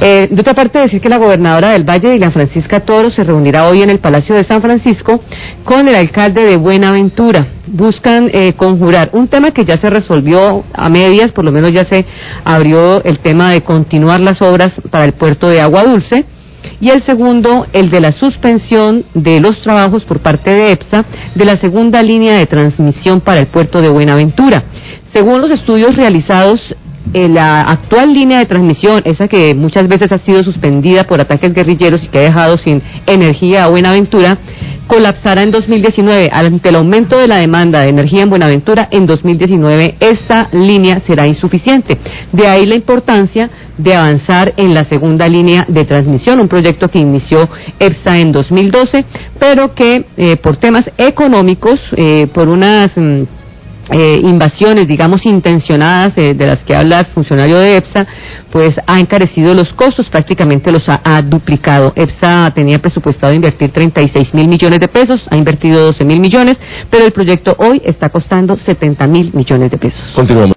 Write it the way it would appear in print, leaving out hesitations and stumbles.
De otra parte, decir que la gobernadora del Valle, Dilian Francisca Toro, se reunirá hoy en el Palacio de San Francisco con el alcalde de Buenaventura. Buscan conjurar un tema que ya se resolvió a medias, por lo menos ya se abrió el tema de continuar las obras para el puerto de Agua Dulce, y el segundo, el de la suspensión de los trabajos por parte de EPSA de la segunda línea de transmisión para el puerto de Buenaventura. Según los estudios realizados, la actual línea de transmisión, esa que muchas veces ha sido suspendida por ataques guerrilleros y que ha dejado sin energía a Buenaventura, colapsará en 2019. Ante el aumento de la demanda de energía en Buenaventura, en 2019 esta línea será insuficiente. De ahí la importancia de avanzar en la segunda línea de transmisión, un proyecto que inició EPSA en 2012, pero que por temas económicos, por unas invasiones, digamos, intencionadas, de las que habla el funcionario de EPSA, pues ha encarecido los costos, prácticamente los ha duplicado. EPSA tenía presupuestado invertir 36.000 millones de pesos, ha invertido 12.000 millones, pero el proyecto hoy está costando 70.000 millones de pesos. Continuamos.